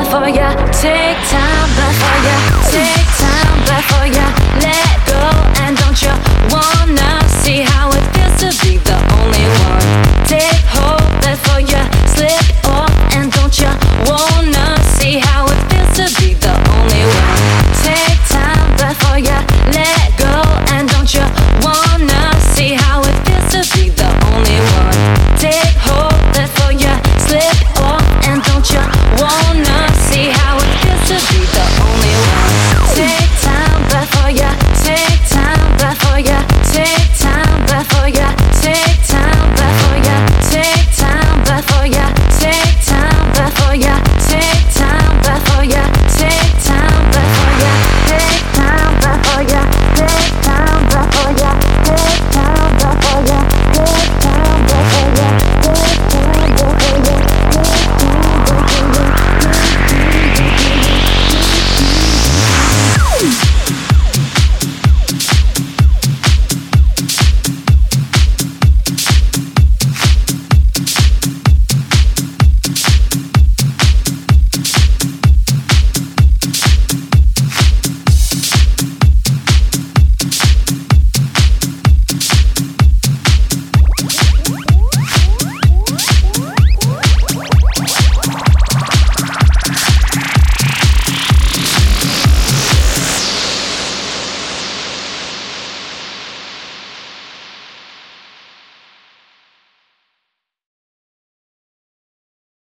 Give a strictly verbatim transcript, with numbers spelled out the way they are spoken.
before ya. Take time before ya. Take time before ya. Let go and don't you wanna see how it feels to be the only one? Take hold before ya slip off and don't you wanna see how it feels to be the only one? Take time before ya let go and don't you wanna see how it feels to be the only one? Take hold before ya slip off and don't you wanna